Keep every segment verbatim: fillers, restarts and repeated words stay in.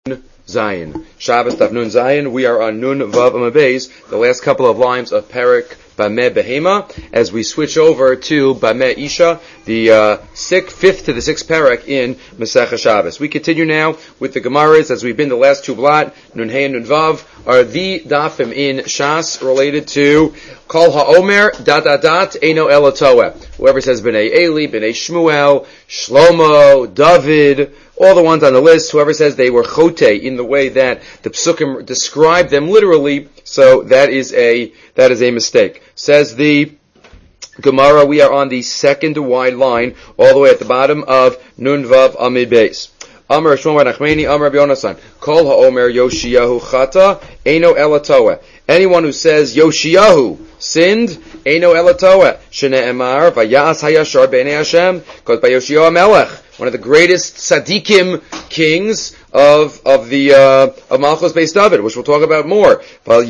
Zion. Shabbos Daf Nun Zion. We are on Nun Vav Amud Beis, the last couple of lines of Perek Bameh Behema, as we switch over to Bameh Isha, the uh, sixth, fifth to the sixth Perek in Masechah Shabbos. We continue now with the Gemaras, as we've been the last two blot, Nun Hey and Nun Vav, are the dafim in Shas related to Kol HaOmer, dot dot dot, Eino Ela Toeh. Whoever says B'nai Eli, B'nai Shmuel, Shlomo, David, all the ones on the list, whoever says they were chote in the way that the psukim describe them literally, so that is a that is a mistake. Says the Gemara, we are on the second wide line, all the way at the bottom of Nun Vav Amud Beis. Amar Shmuel bar Nachmani, Amar Rabbi Yonasan, Kol HaOmer Yoshiyahu Chata, Eino Ela Toeh. Anyone who says Yoshiyahu sinned, Eino Ela Toeh. Shne'emar, Vayas Hayashar B'nei Hashem, because by Yoshiyahu Melech, one of the greatest tzaddikim kings of of the uh, of Malchus Beis David, which we'll talk about more.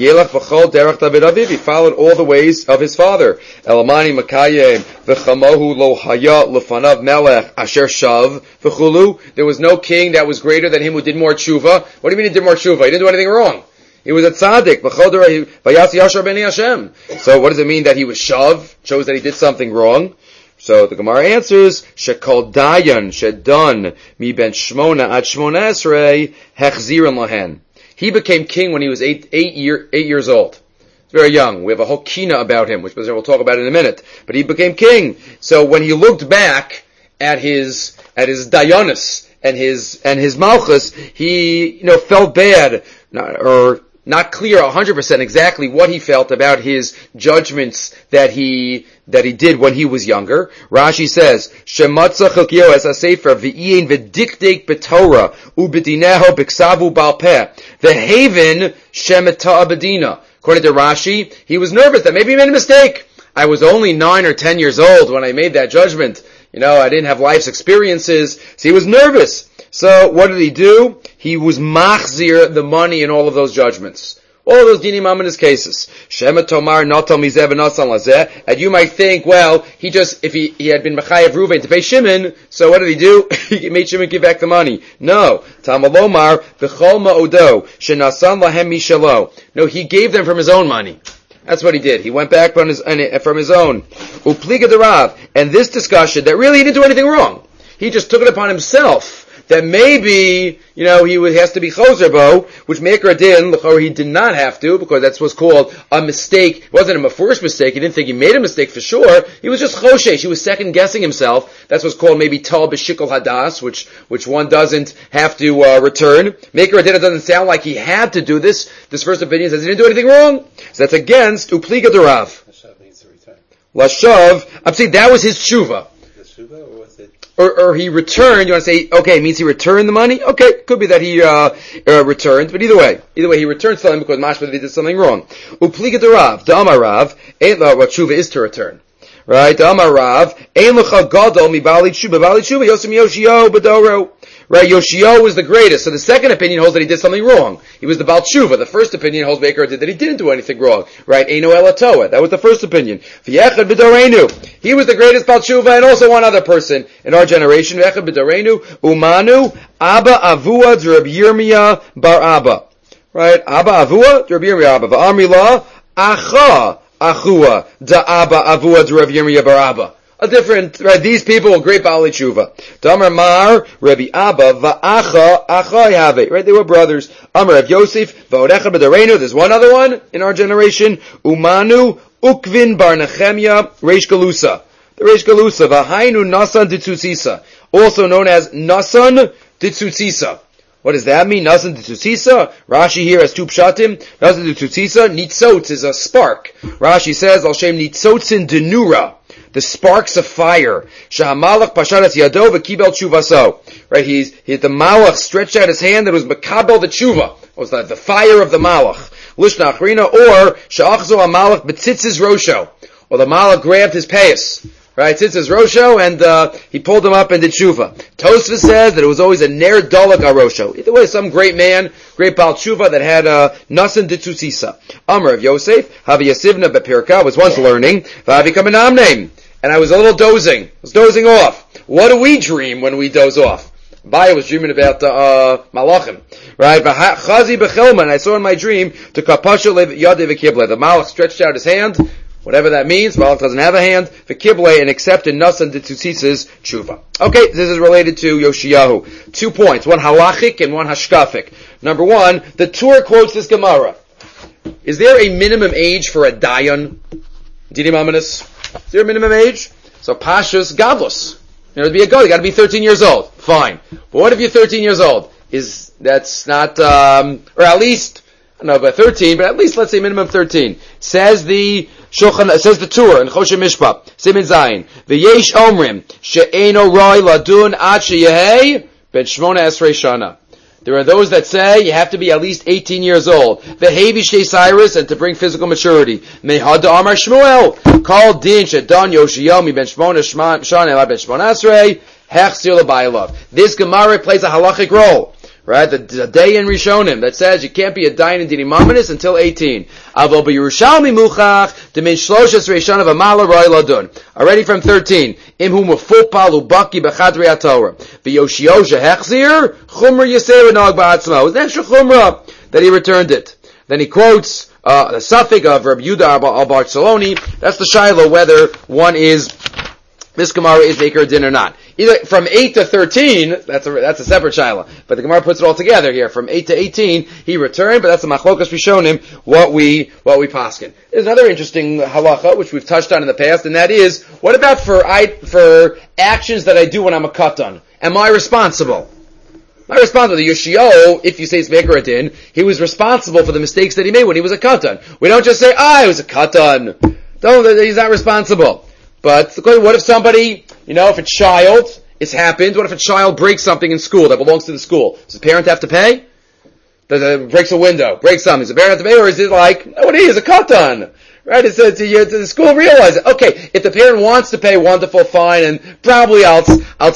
He followed all the ways of his father. Elamani Makayim v'chamohu lo haya lefanav melech asher shav v'chulu. There was no king that was greater than him who did more tshuva. What do you mean he did more tshuva? He didn't do anything wrong. He was a tzaddik. So what does it mean that he was shav? Shows that he did something wrong. So the Gemara answers, Shekol Dayan Shedon Mi Ben Shmona Ad Shmona Esrei Hechziran Lahen. He became king when he was eight, eight, year, eight years old. He's very young. We have a whole kina about him, which we'll talk about in a minute. But he became king. So when he looked back at his at his Dayanis and his and his Malchus, he you know felt bad, or not clear one hundred percent exactly what he felt about his judgments that he that he did when he was younger. Rashi says, Shematza Chilkiyo es ha-sefer v'yin v'dikdek b'torah u'b'dineho b'ksavu balpeh v'haven shemeta abedina. According to Rashi, he was nervous that maybe he made a mistake. I was only nine or ten years old when I made that judgment. You know, I didn't have life's experiences, so he was nervous. So what did he do? He was machzir the money in all of those judgments. All of those dinim in his cases. Shema tomar natal mizeh v'nasan lazeh. And you might think, well, he just, if he, he had been mechayev Ruvain to pay Shimon, so what did he do? He made Shimon give back the money. No. Tamalomar v'chol ma'odo shenasan lahem mishalo. No, he gave them from his own money. That's what he did. He went back from his, from his own. Upliga derav. And this discussion, that really he didn't do anything wrong. He just took it upon himself that maybe, you know, he would, has to be choser bo, which Meikar din, or he did not have to, because that's what's called a mistake. It wasn't a first mistake. He didn't think he made a mistake for sure. He was just choshesh. He was second guessing himself. That's what's called maybe tal b'shikol hadas, which, which one doesn't have to, uh, return. Meikar din, it doesn't sound like he had to do this. This first opinion says he didn't do anything wrong. So that's against upliga derav. Lashav means to return. Lashav, I'm saying that was his tshuva. The tshuva, or was it? Or, or he returned. You want to say, okay, it means he returned the money? Okay, could be that he uh, uh returned, but either way, either way, he returned something because mashma that he did something wrong. Upliga derav, da'amar Rav, ain't la what tshuva is to return, right? Da'amar Rav, ain't l'cha gadol mi bali tshuva, bali tshuva yosem yoshio b'doro. Right, Yoshio was the greatest. So the second opinion holds that he did something wrong. He was the Baal Tshuva. The first opinion holds Meikar did that he didn't do anything wrong. Right, Eino Ela Toeh. That was the first opinion. V'yechad b'doreinu. He was the greatest Baal Tshuva, and also one other person in our generation. V'yechad b'doreinu. Umanu Abba Avua D'Rab Yirmiyah Bar Abba. Right, Abba Avua D'Rab Yirmiyah Abba. V'amrila Acha Achua Da'Abba Avua D'Rab Yirmiyah Bar Abba. A different, right, these people were great Baalei Tshuva. Damar Mar, Rabbi Abba, Va'acha, Acha Yave. Right, they were brothers. Amar Rav Yosef, Va'odecha B'dareinu. There's one other one in our generation. Umanu, Ukvin Bar Nechemya, Reish Galusa. The Reish Galusa, V'hainu Nasan Ditzutzisa. Also known as Nasan Ditzutzisa. What does that mean? Nasan Ditzutzisa? Rashi here has two pshatim. Nasan Ditzutzisa, Nitzotz is a spark. Rashi says, Al Shem Nitzotzin Denura. The sparks of fire. Shahamalach pasharas yado v'kibel tshuvaso. Right, he's, he, the malach stretched out his hand that was makabel the tshuva. It was the, the fire of the malach. Lishna achrina, or sha'achzo ha-malach b'tzitzis rosho. Or the malach grabbed his payas. Right, tzitzis rosho, and, uh, he pulled him up and did tshuva. Tosfos says that it was always a ner dalak arosho. Either way, some great man, great Baal Tshuva that had, uh, nasan ditzutzisa. Amar of Yosef, Havi Yasivna Bepirka, was once learning, Vavi Kamanam name. And I was a little dozing. I was dozing off. What do we dream when we doze off? Baya was dreaming about uh, Malachim, right? Chazi b'chelman, I saw in my dream to kapasha yadei v'kible. The Malach stretched out his hand, whatever that means. Malach doesn't have a hand. V'kible and accepted nasan d'tzitzis tshuva. Okay, this is related to Yoshiyahu. Two points: one halachic and one hashkafik. Number one, the Torah quotes this Gemara. Is there a minimum age for a dayan? Dinim Amanis? Is there a minimum age? So Pashas Gadlus. You know, to be a god, you got to be thirteen years old. Fine. But what if you're thirteen years old? Is that's not, um, or at least I don't know about thirteen, but at least let's say minimum thirteen. Says the Shulchan, says the Torah in Choshen Mishpah, Simin Zayin. V'yesh omrim she'eno roi ladun ad sheyehei ben shmona esrei shana. There are those that say you have to be at least eighteen years old. V'hevi shei Cyrus, and to bring physical maturity. Mehad Amar Shmuel. Call din shedon Yoshiyahu ben shmona shana elad ben shmona esrei hechzir l'baylav. This Gemara plays a halachic role. Right? The, the day in Rishonim that says you can't be a dayan in Dinim Amanis until eighteen. Avol b'Yerushalmi muchach demin shloshes reishon v'mala roi ladun. Already from thirteen. Imhu mefupal ubaki b'chadrei haTorah. V'Yoshiyahu hechzir chumra yisei v'nog ba'atzmo. It was an extra chumra that he returned it. Then he quotes uh, the suffix of Rabbi Yehuda al-Barceloni. That's the shiloh whether one is this Gemara is maker din or not. Either from eight to thirteen, that's a that's a separate shiloh. But the Gemara puts it all together here. From eight to eighteen, he returned, but that's a machlokas rishonim, what we what we paskin. There's another interesting halacha which we've touched on in the past, and that is, what about for I for actions that I do when I'm a katan? Am I responsible? Am I responsible? The Yoshiyahu, if you say it's meker din, he was responsible for the mistakes that he made when he was a katan. We don't just say, ah, he was a katan. Don't, he's not responsible. But what if somebody, you know, if a child, it's happened, what if a child breaks something in school that belongs to the school? Does the parent have to pay? Does it breaks a window, breaks something, does the parent have to pay, or is it like, no, it is a katan? Right? It's, it's, it's, the school realizes it. Okay, if the parent wants to pay, wonderful, fine, and probably else, else,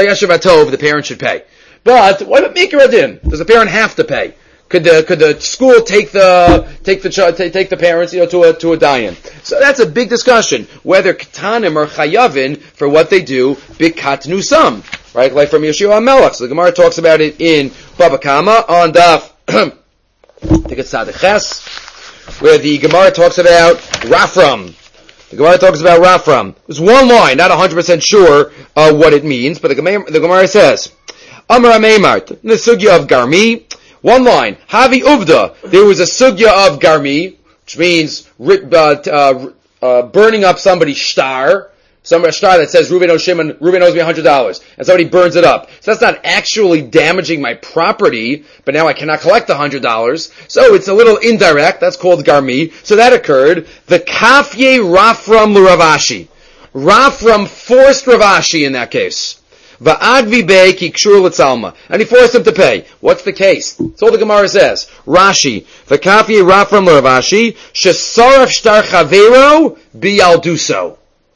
the parent should pay. But what about Mikra Din? Does the parent have to pay? Could the could the school take the take the take, take the parents, you know, to a to a dayan? So that's a big discussion whether katanim are chayavin for what they do bikatnu sam, right? Like from Yeshua Melech. So the Gemara talks about it in Baba Kama on Daf. I think it's Sadeches, where the Gemara talks about Rafram. The Gemara talks about Rafram. There's one line, not one hundred percent sure uh, what it means, but the Gemara, the Gemara says, Amar Ameimart, in the sugya of Garmi. One line, Havi Uvda, there was a sugya of Garmi, which means uh, uh, uh, burning up somebody's shtar, some shtar that says Reuben owes Shimon, Reuben owes me one hundred dollars, and somebody burns it up. So that's not actually damaging my property, but now I cannot collect the one hundred dollars. So it's a little indirect, that's called Garmi. So that occurred. The Kafye Rafram Ravashi. Rafram forced Ravashi in that case. Va'agvi bei ki kshur l'tzalma. And he forced him to pay. What's the case? That's all the Gemara says. Rashi. V'kafi Rafram l'Ravashi. Shesaraf shtar chavero biyalduso.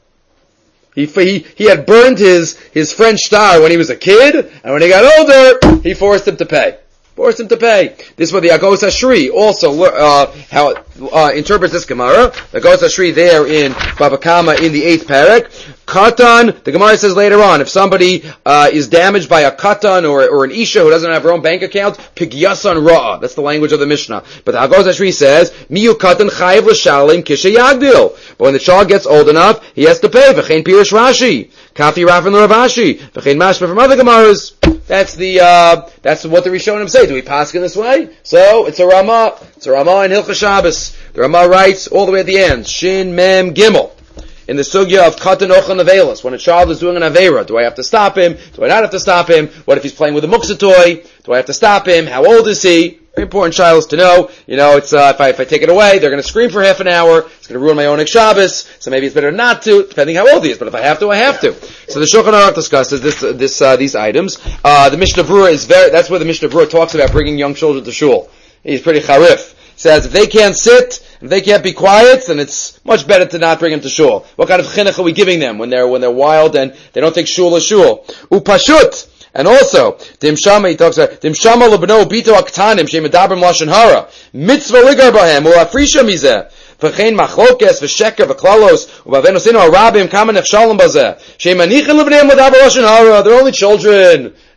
He, he, he had burned his, his French star when he was a kid, and when he got older, he forced him to pay. Forced him to pay. This is what the Agos Ashri also, uh, how it, uh, interprets this Gemara. The Agos Ashri there in Baba Kama in the eighth parak. Katan, the Gemara says later on, if somebody, uh, is damaged by a katan or, or an isha who doesn't have her own bank account, pigyasan ra'a. That's the language of the Mishnah. But the Agos Ashri says, miyu katan chayiv l'shalim kishe yagdil. But when the child gets old enough, he has to pay. V'chein pirish Rashi. Kafi Rafin l'Ravashi. V'chein mashma from other Gemaras. That's the, uh, that's what the Rishonim say. Do we pass in this way? So, it's a Ramah. It's a Ramah in Hilchah Shabbos. The Ramah writes all the way at the end, Shin Mem Gimel. In the sugya of Katan Ochan Avelis, when a child is doing an Aveira, do I have to stop him? Do I not have to stop him? What if he's playing with a muksa toy? Do I have to stop him? How old is he? Very important shilos to know. You know, it's, uh, if I, if I take it away, they're gonna scream for half an hour. It's gonna ruin my own Shabbos. So maybe it's better not to, depending how old he is. But if I have to, I have to. So the Shulchan Aruch discusses this, uh, this, uh, these items. Uh, the Mishnah Berurah is very, that's where the Mishnah Berurah talks about bringing young children to shul. He's pretty charif. Says if they can't sit, if they can't be quiet, then it's much better to not bring them to shul. What kind of chinuch are we giving them when they're when they're wild and they don't take shul as shul? Upashut, and also dimshama. He talks about dimshama lebno bito aktanim shemedaber lashon hara mitzvah ligar bahem ulafrisha mizeh v'chein machlokes v'sheker v'klalos u'bavenosinu harabim kama nefshalom bazeh shemanichen lebnei medaber lashon hara. They're only children.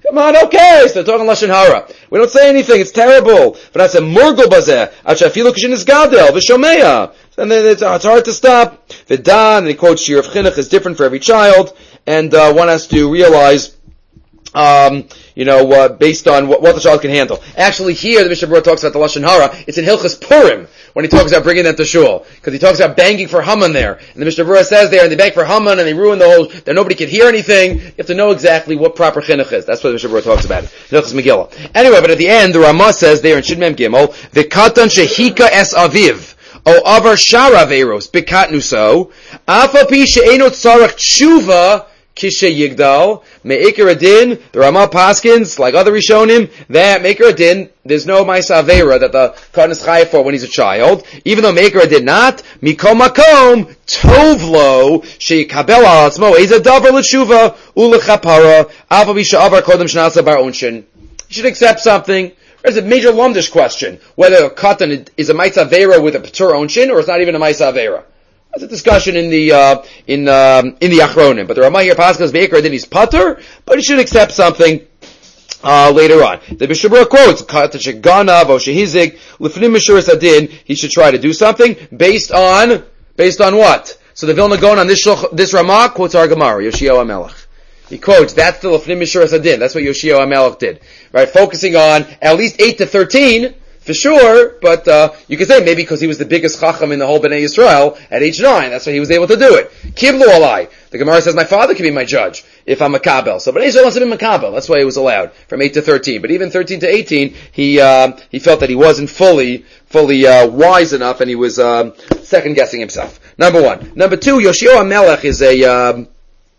Come on, okay. So they're talking Lashon Hara. We don't say anything. It's terrible. But I said, Murgul bazeh, achafilu kishin is gadel, v'shomeya. And then it's, it's hard to stop. V'dan, and he quotes Shir of Chinuch is different for every child. And, uh, one has to realize, um, you know, uh, based on what, what the child can handle. Actually, here, the Mishnah Berurah talks about the Lashon Hara. It's in Hilchas Purim, when he talks about bringing them to shul. Because he talks about banging for Haman there. And the Mishnah Berurah says there, and they bang for Haman, and they ruin the whole, that nobody could hear anything. You have to know exactly what proper chinuch is. That's what the Mishnah Berurah talks about. Hilchas Megillah. Anyway, but at the end, the Ramah says there in Shin Mem Gimel, V'katan shehika es aviv, o avar shara veros, bikatnu so, afa pi she'enot tzarech tshuva, Kishe Yigdal, Me'ikar Adin, the Ramah Paskins, like other Rishonim, that Me'ikar Adin, there's no Ma'isa Avera that the Katan is chayav for when he's a child, even though Me'ikar Adin not, Mikom Makom, Tovlo, She'ikabel al Atzmo, Eza Davar L'Tshuva, U'Lechapara, Alpha Bisha Avar Kodem Shnasa Bar Onshin. You should accept something. There's a major lumdish question, whether a Katan is a Ma'isa Avera with a Patur Onshin, or it's not even a Ma'isa Avera. That's a discussion in the uh, in um, in the Achronim. But the Ramah here passes Be'ikar Adin he's patur, but he should accept something uh, later on. The Mishnah Berurah quotes Ganav o Shehizik Lifnim Mishuras Adin. He should try to do something based on based on what? So the Vilna Gaon on this this Ramah quotes our Gemara Yoshiyahu HaMelech. He quotes that's the Lifnim Mishuras Adin. That's what Yoshiyahu HaMelech did, right? Focusing on at least eight to thirteen. For sure, but uh, you could say maybe because he was the biggest chacham in the whole Bnei Yisrael at age nine, that's why he was able to do it. Kiblu alai. The Gemara says my father can be my judge if I'm makabel. So Bnei Yisrael wants to be makabel. That's why he was allowed from eight to thirteen. But even thirteen to eighteen, he uh, he felt that he wasn't fully fully uh, wise enough, and he was um, second guessing himself. Number one. Number two, Yoshiyahu HaMelech is a. Um,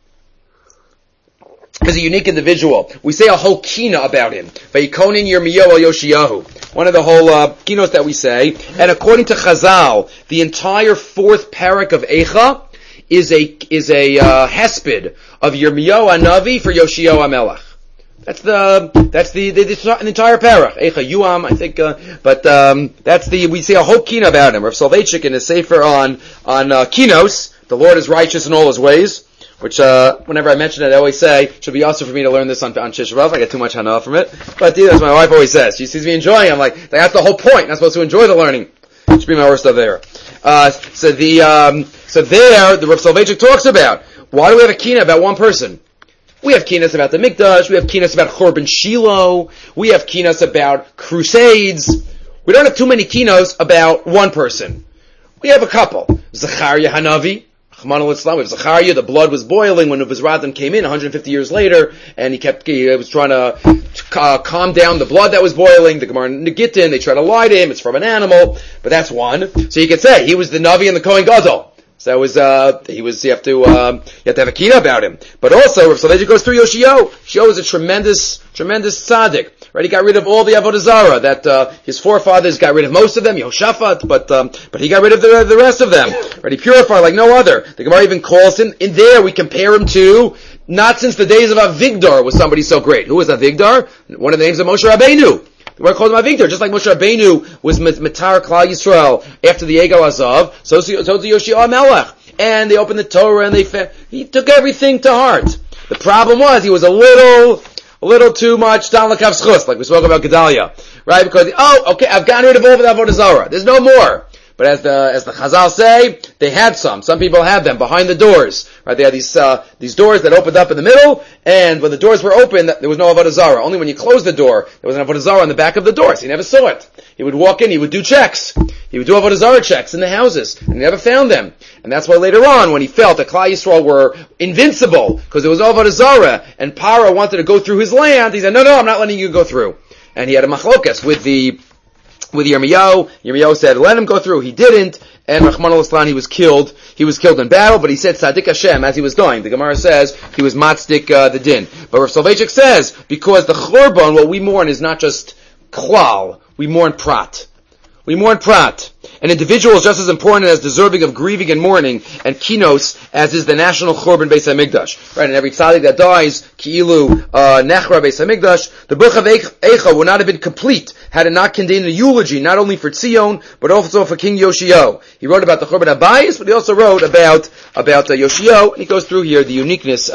is a unique individual. We say a whole kina about him. Vayikonin Yirmiyahu Yoshiyahu. One of the whole uh, kinos that we say. And according to Chazal, the entire fourth parak of Eicha is a is a uh, hesped of Yirmiyahu Hanavi for Yoshiyahu HaMelech. That's the that's the the, the entire parak. Eicha Yuam, I think. Uh, but um, that's the we say a whole kina about him. Rav Soloveitchik in his sefer on on uh, kinos. The Lord is righteous in all His ways. Which, uh, whenever I mention it, I always say, it should be also for me to learn this on, on Tisha B'Av. I get too much hana from it. But, yeah, as my wife always says. She sees me enjoying it. I'm like, that's the whole point. I'm not supposed to enjoy the learning. It should be my worst stuff there. Uh, so the, um, so there, the Rav Soloveitchik talks about, why do we have a kina about one person? We have kinas about the Mikdash. We have kinas about Chorban Shiloh. We have kinas about crusades. We don't have too many kinos about one person. We have a couple. Zechariah Hanavi. Chman al-Islam, with Zechariah, the blood was boiling when Uvizradim came in one hundred fifty years later, and he kept, he was trying to uh, calm down the blood that was boiling. The Gemara in Gittin, they try to lie to him, it's from an animal, but that's one. So you could say, he was the Navi and the Kohen Gadol. So that was, uh, he was, you have to, um, you have to have a kina about him. But also, Rav Soloveitchik goes through Yoshiyahu. Yoshiyahu is a tremendous, tremendous tzaddik. Right, he got rid of all the Avodah Zarah that uh, his forefathers got rid of most of them, Yehoshaphat, but um, but he got rid of the, the rest of them. Right, he purified like no other. The Gemara even calls him in there. We compare him to not since the days of Avigdor was somebody so great. Who was Avigdor? One of the names of Moshe Rabbeinu. The Gemara called him Avigdor, just like Moshe Rabbeinu was Matar Klal Yisrael after the Egel Azav. So so so Yoshiyahu HaMelech, and they opened the Torah and they fa- he took everything to heart. The problem was he was a little. A little too much Dan Lakav Schus, like we spoke about Gedalia, right? Because, oh, okay, I've gotten rid of all of the Avodah Zarah. There's no more. But as the, as the Chazal say, they had some. Some people had them behind the doors, right? They had these, uh, these doors that opened up in the middle, and when the doors were open, there was no Avodah Zarah. Only when you closed the door, there was an Avodah Zarah on the back of the door, so he never saw it. He would walk in, he would do checks. He would do Avodah Zarah checks in the houses, and he never found them. And that's why later on, when he felt that Klal Yisrael were invincible, because there was no Avodah Zarah, and Paro wanted to go through his land, he said, no, no, I'm not letting you go through. And he had a machlokas with the, with Yirmiyahu. Yirmiyahu said, let him go through. He didn't, and Rahman al-Islam, he was killed. He was killed in battle, but he said, Tzaddik Hashem, as he was going. The Gemara says, he was matzik uh, the din. But Rav Soloveitchik says, because the Chorban, what we mourn is not just klal, we mourn prat. We mourn prat. An individual is just as important as deserving of grieving and mourning, and kinos, as is the national Chorban Beis HaMikdash. Right, and every tzaddik that dies, ki'ilu, uh, nechra Beis HaMikdash, the book of Eicha would not have been complete had it not contained a eulogy, not only for Tzion, but also for King Yoshiyahu. He wrote about the Chorban Habayis, but he also wrote about, about uh, Yoshiyahu, and he goes through here the uniqueness of,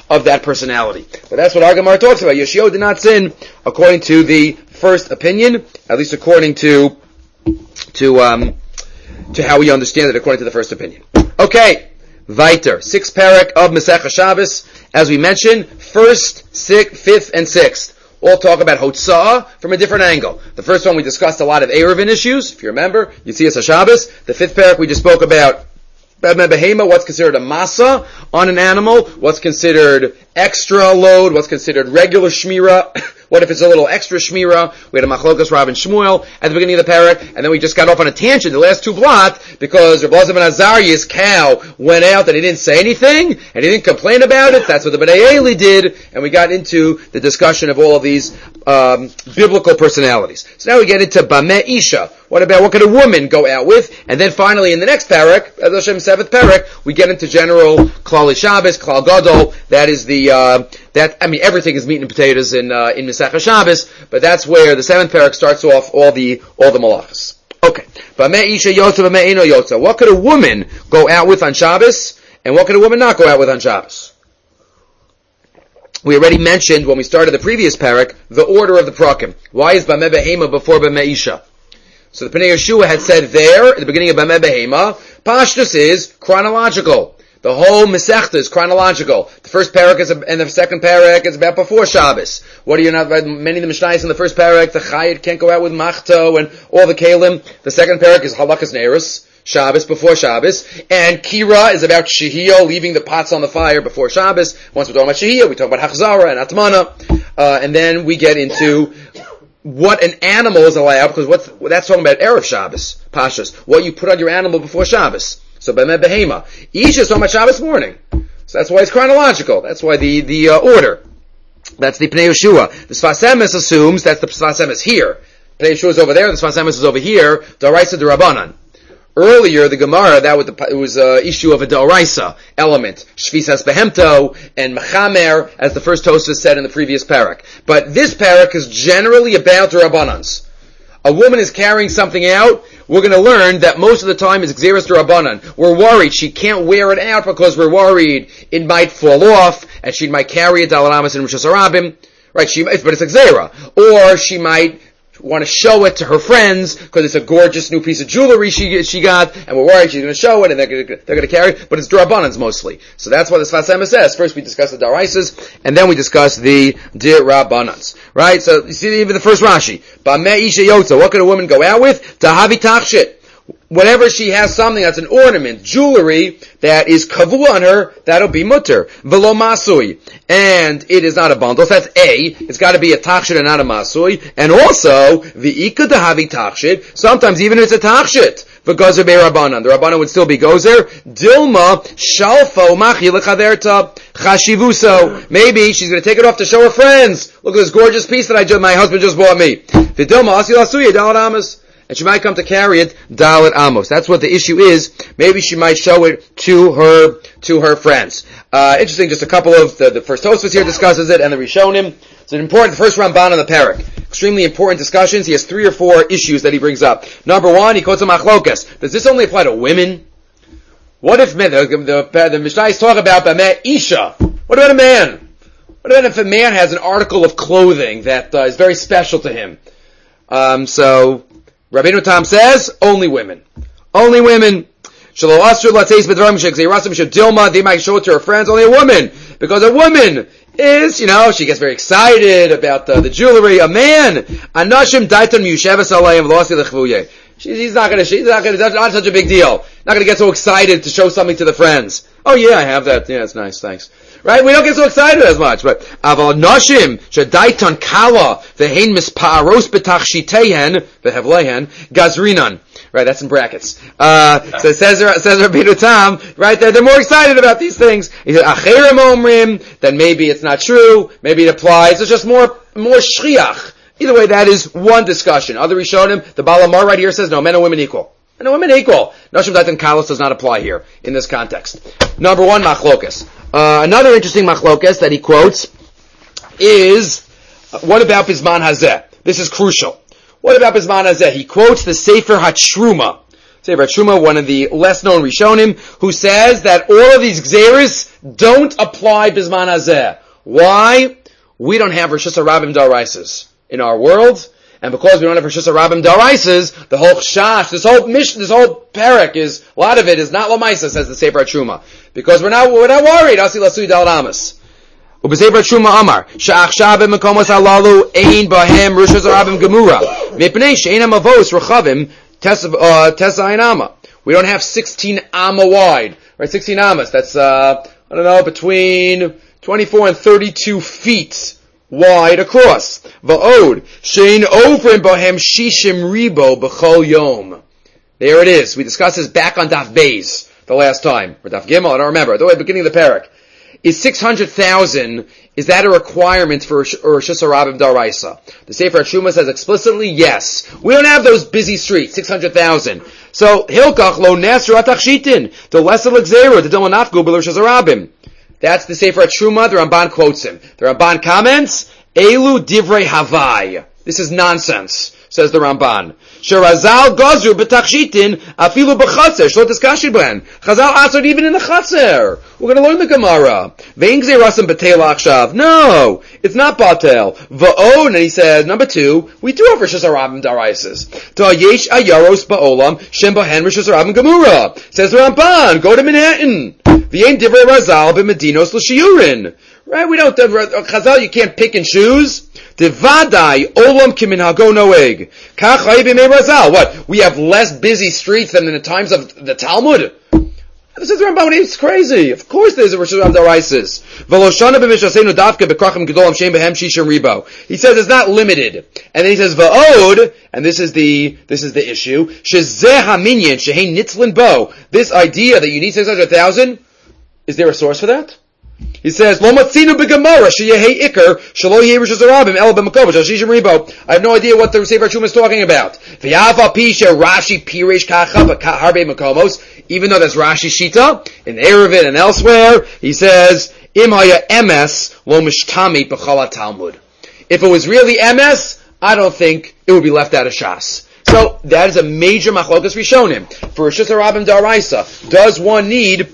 of that personality. But that's what our Gemara talks about. Yoshio did not sin according to the first opinion, at least according to to um, to how we understand it according to the first opinion. Okay, weiter. Sixth parak of Masechah Shabbos. As we mentioned, first, sixth, fifth, and sixth all talk about Hotzah from a different angle. The first one we discussed a lot of Eruvin issues, if you remember. You see us a Shabbos. The fifth parak we just spoke about Behema, what's considered a masa on an animal, what's considered extra load, what's considered regular shmira, what if it's a little extra shmira. We had a machlokas Rav and Shmuel at the beginning of the parak, and then we just got off on a tangent the last two blot, because Rav Elazar ben Azariah's cow went out and he didn't say anything, and he didn't complain about it. That's what the Bnei Eli did, and we got into the discussion of all of these um, biblical personalities. So now we get into Bameh Isha. What about, what could a woman go out with? And then finally in the next parak, as Hashem seventh parak, we get into general Klali Shabbos, Klal Gadol. That is the, uh, that, I mean, everything is meat and potatoes in, uh, in Masechah Shabbos, but that's where the seventh parak starts off all the, all the malachas. Okay. Bameh Isha Yotza, Bameh Eino Yotza. What could a woman go out with on Shabbos? And what could a woman not go out with on Shabbos? We already mentioned when we started the previous parak, the order of the prakim. Why is Bameh Behema before Bameh Isha? So the Pnei Yeshua had said there, at the beginning of Bameh Behema, Pashtus is chronological. The whole Masechta is chronological. The first parak is, and the second parak is about before Shabbos. What are you not, many of the Mishnayos in the first parak, the Chayit can't go out with Machto and all the Kalim. The second parak is Halakas Neirus, Shabbos, before Shabbos. And Kira is about Shehiyah, leaving the pots on the fire before Shabbos. Once we're talking about Shehiyah, we talk about Hachzara and Atmana. Uh, and then we get into what an animal is allowed, because what's, that's talking about Erev Shabbos, Pashas, what you put on your animal before Shabbos. So, Bameh Behema. Isha is talking about Shabbos morning. So that's why it's chronological. That's why the, the, uh, order. That's the Pnei Yeshua. The Sfas Emes assumes that's the Sfas Emes here. Pnei Yeshua is over there, the Sfas Emes is over here, D'Oraisa D'Rabbanan. Earlier, the Gemara, that was the, it was a issue of a D'Oraisa element. Shvisas Behemto and Mechamer, as the first Tosfos said in the previous parak. But this parak is generally about D'Rabbanans. A woman is carrying something out, we're going to learn that most of the time is Gzeras D'Rabbanan. We're worried she can't wear it out because we're worried it might fall off, and she might carry it Daled Amos and Rosh Hashanah. Right, she, but it's a Gzera. Or she might want to show it to her friends because it's a gorgeous new piece of jewelry she she got, and we're worried she's going to show it and they're going to they're going to carry it. But it's D'Rabbanans mostly, so that's what the Sfas Emes says. First we discuss the D'Oraisas, and then we discuss the D'Rabbanans. Right? So you see even the first Rashi, Bameh Isha Yotza. What could a woman go out with? Tahavi Tachshit. Whenever she has something that's an ornament, jewelry, that is kavu on her, that'll be mutter. Velo masui. And it is not a bundle. So that's A. It's got to be a tachshit and not a masui. And also, the ika dahavi tachshit, sometimes even if it's a tachshit, v'gozer be rabbanan. The rabbanan would still be gozer. Dilma shalfo machi lechaverta chashivuso. Maybe she's going to take it off to show her friends. Look at this gorgeous piece that I just, my husband just bought me. V'dilma asil asuya dalad amas. And she might come to carry it, Dalet Amos. That's what the issue is. Maybe she might show it to her, to her friends. Uh, interesting, just a couple of, the, the first Tosfos here discusses it, and the Rishonim. It's an important, the first Ramban on the parak. Extremely important discussions. He has three or four issues that he brings up. Number one, he quotes a machlokas. Does this only apply to women? What if men, the, the, the Mishnayos talk about Bameh Isha? What about a man? What about if a man has an article of clothing that uh, is very special to him? Um, so, Rabbeinu Tam says, only women. Only women. They might show it to her friends, only a woman. Because a woman is, you know, she gets very excited about uh, the jewelry. A man, Anashim Daiton Yushavas Alayim Losi Lechvuye. He's not gonna, she's not gonna, that's not such a big deal. Not gonna get so excited to show something to the friends. Oh yeah, I have that. Yeah, it's nice, thanks. Right? We don't get so excited as much, but aval noshim shadaitan kala vehein mispa'aros betachshitehen vehevlehen gazrinan. Right? That's in brackets. Uh, so it says says Rabbeinu Tam right there. They're more excited about these things. He said acherim omrim. Then maybe it's not true. Maybe it applies. It's just more more shriach. Either way, that is one discussion. Other Rishonim, the Baal Amar right here says no, men and women equal. Men and women equal. Noshim daitan kalos does not apply here in this context. Number one, machlokas. Uh, another interesting machlokas that he quotes is, uh, what about Bisman Hazeh? This is crucial. What about Bisman Hazeh? He quotes the Sefer HaTruma. Sefer Truma, one of the less known Rishonim, who says that all of these Gzeris don't apply Bisman Hazeh. Why? We don't have Rosh Hashanah Daraisas in our world, and because we don't have Rosh Hashanah Daraisas, the whole Chash, this whole mission, this whole parak is, a lot of it is not Lamaisa, says the Sefer Truma. Because we're not, we're not worried, Asi Lasui Dal Ramas. ובספר תשומה אמר, שעכשיו במקומות הללו אין בהם ראש הרבים גמורה, מפני שאין המבוס רחבים תסע אין אמה. We don't have sixteen amma wide, right? sixteen amas, that's, uh, I don't know, between twenty-four and thirty-two feet wide across. Va'od, shein ovrim bohem shishim ribo b'chol yom. There it is. We discussed this back on Daf Beis the last time, or Daf Gimel, I don't remember, the way beginning of the parak. Is six hundred thousand, is that a requirement for Rosh Hashanah Daraisa? The Sefer Truma says explicitly, yes. We don't have those busy streets, six hundred thousand. So, Hilkach lo nesru atachshitin, the lesser l'gzeru, the dilanafgu b'Rosh Hashanah. That's the Sefer Truma, the Ramban quotes him. The Ramban comments, Elu divrei havai. This is nonsense, says the Ramban. Sherazal gazru b'tachshitin afilu b'chatzer shlot eskashid b'hen. Chazal answered even in the chatzer. We're going to learn the Gemara. Ve'in gzeirasim b'teil achshav. No, it's not batel. Va'on, and he says, number two, we do have Rosh Hashanah Daraisas. Ta yesh ayaros ba'olam shem b'hen Rosh Hashanah Gemura. Says the Ramban, go to Manhattan. Ve'in divrei razal b'medinos l'shiurin. Right, we don't, Chazal, you can't pick and choose. Devadai olam kiminhago noeg. Kach hayim razal. What? We have less busy streets than in the times of the Talmud? This is the Ramban. It's crazy. Of course there's a Rosh Hashanah Daraisas. V'loshana b'mishasenu davke b'krachim gedolam shem behem shishim ribo. He says it's not limited. And then he says va'od, and this is the, this is the issue, shezeh haminyan shehein nitzlin bo. This idea that you need six hundred thousand, is there a source for that? He says, Lo matzinu b'gemara sheyehei ikar shelo yehei Rosh Hashanah el b'makom shishim ribo. I have no idea what the Sefer Truma is talking about. V'yava pisha Rashi piresh kacha b'harbe makomos. Even though that's Rashi Shita in Erevin and elsewhere, he says, Im haya emes lo mishtami b'chol Talmud. If it was really emes, I don't think it would be left out of Shas. So that is a major machlokas rishonim for Rosh Hashanah Daraisa. Does one need?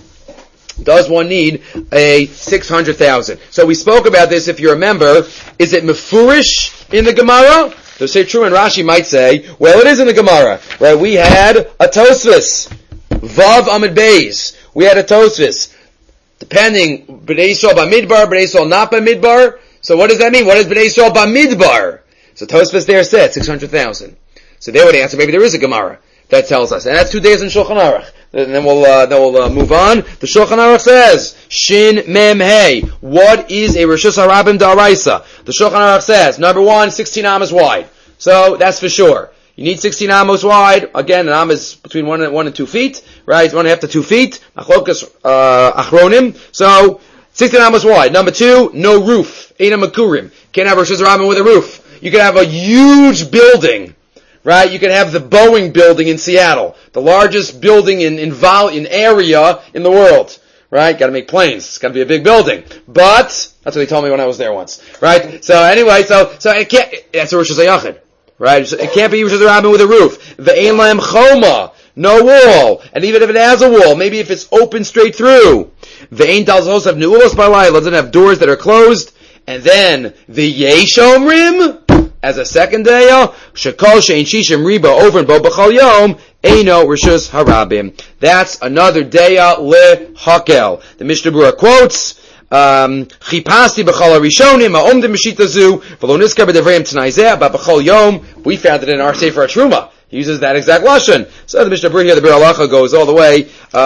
Does one need a six hundred thousand? So we spoke about this, if you remember. Is it mefurish in the Gemara? The Sefer Truma and Rashi might say, well, it is in the Gemara. Right? We had a Tosfos. Vav Amid Beis. We had a Tosfos. Depending, B'nai Yisrael Bamidbar, B'nai Yisrael not Bamidbar. So what does that mean? What is B'nai Yisrael Bamidbar? So Tosfos there said six hundred thousand. So they would answer, maybe there is a Gemara that tells us. And that's two days in Shulchan Aruch. And then we'll, uh, then we'll uh, move on. The Shulchan Aruch says, Shin Mem Hey. What is a Rosh Hashanah Daraisa? The Shulchan Aruch says, number one, sixteen amos wide. So that's for sure. You need sixteen amos wide. Again, an am is between one and one and two feet, right? One and a half to two feet. Achlokas, uh, achronim. So, sixteen amos wide. Number two, no roof. Eina makurim. Can't have Rosh Hashanah with a roof. You can have a huge building. Right? You can have the Boeing building in Seattle, the largest building in in, vol- in area in the world. Right? Got to make planes. It's got to be a big building. But that's what they told me when I was there once. Right? So anyway, so so it can't. That's a Rosh Hashanah, right? It can't be Rosh Hashanah with a roof. Ve'ein lahem choma, no wall, and even if it has a wall, maybe if it's open straight through. Ve'ein dalzos have neulos b'layla, doesn't have doors that are closed, and then the yesh omrim. As a second daya, shekol shein shishim riba over in bo b'chol yom, eino rishus harabim. That's another daya lehakel. The Mishnah Berurah quotes, um, chipasti b'chol harishonim, ha'omdim b'shita zu, v'lo niskar b'devrayim t'nai zeh, but b'chol yom, we found it in our Sefer Truma. He uses that exact lashon. So the Mishnah Berurah here, the Bir Halacha, goes all the way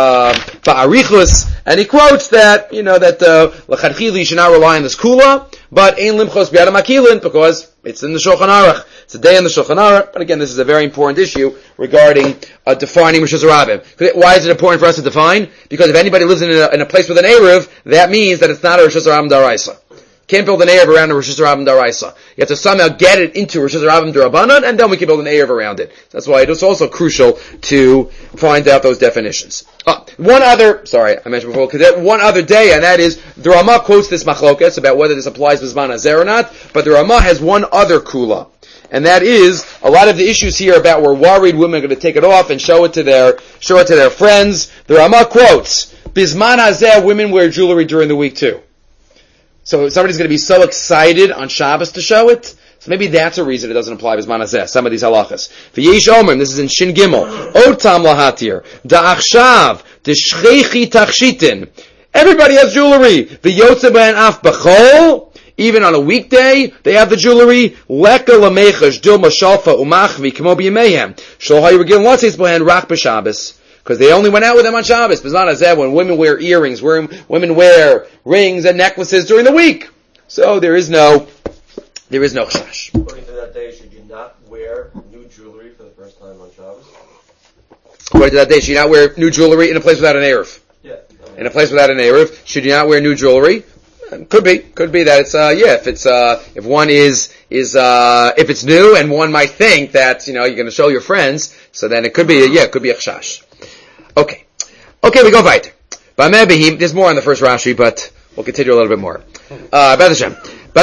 ba'arichus, uh, and he quotes that, you know, that l'chadchili uh, should not rely on this kula, but ein limchos b'yad makilin, because it's in the Shulchan Aruch. It's a day in the Shulchan Aruch. But again, this is a very important issue regarding uh, defining Rosh Hashanah. Why is it important for us to define? Because if anybody lives in a, in a place with an Erev, that means that it's not a Rosh Hashanah Daraisa. Can't build an Erev around a Rosh Hashanah Daraisa. You have to somehow get it into Rosh Hashanah Darabanan, and then we can build an Erev around it. That's why it's also crucial to find out those definitions. Uh, one other, sorry, I mentioned before, because one other day, and that is, the Ramah quotes this machlokas about whether this applies to Zman Hazer or not, but the Ramah has one other kula. and that is a lot of the issues here about we're worried women are going to take it off and show it to their show it to their friends. The Rama quotes, "Bisman hazeh, women wear jewelry during the week too." So somebody's going to be so excited on Shabbos to show it. So maybe that's a reason it doesn't apply Bisman hazeh. Some of these halachas. V'yesh omer, this is in Shin Gimel. Otam lahatir da'achshav d'shchechi tachshitin. Everybody has jewelry. V'yotze b'hen af b'chol. Even on a weekday, they have the jewelry. Leka lamechash dilma shalfa umachvi k'mo b'yamehem. Shlo hayu regil lotzis b'hen rak b'Shabbos. Because they only went out with them on Shabbos. Bisman hazeh, when women wear earrings, where women wear rings and necklaces during the week. So there is no, there is no chashash. According to that day, should you not wear new jewelry for the first time on Shabbos? According to that day, should you not wear new jewelry in a place without an eruv? Yeah. I mean, In a place without an eruv, should you not wear new jewelry? Could be, could be that it's, uh, yeah, if it's, uh, if one is, is, uh, if it's new and one might think that, you know, you're gonna show your friends, so then it could be, yeah, it could be a chashash. Okay. Okay, we go weiter. There's more on the first Rashi, but we'll continue a little bit more. Uh, B'ez Hashem.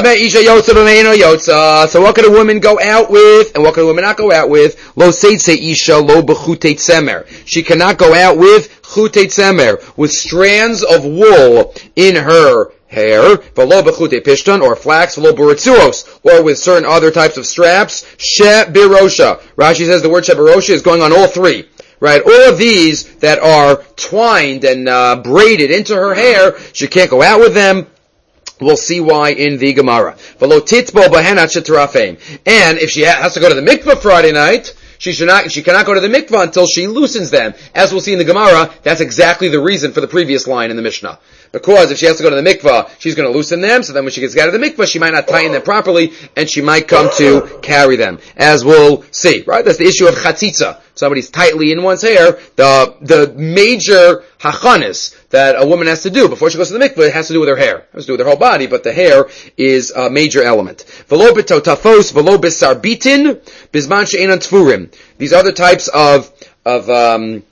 So what could a woman go out with, and what could a woman not go out with? Lo seitze isha lo b'chutei tzemer. She cannot go out with chutei tzemer, with strands of wool in her hair, v'lo b'chutei pishtan, or flax, v'lo b'ritzuos, or with certain other types of straps, she birosha. Rashi says the word she birosha is going on all three. Right, all of these that are twined and uh, braided into her hair, she can't go out with them. We'll see why in the Gemara. And if she has to go to the mikveh Friday night, she should not, she cannot go to the mikveh until she loosens them. As we'll see in the Gemara, that's exactly the reason for the previous line in the Mishnah. Because if she has to go to the mikveh, she's going to loosen them, so then when she gets out of the mikveh, she might not tighten them properly, and she might come to carry them. As we'll see, right? That's the issue of chatzitza. Somebody's tightly in one's hair. The, the major hachanis that a woman has to do before she goes to the mikveh has to do with her hair. It has to do with her whole body, but the hair is a major element. V'lo b'totafos, v'lo b'sarbitin, bizman she'enan tfurim. These other types of, of, um,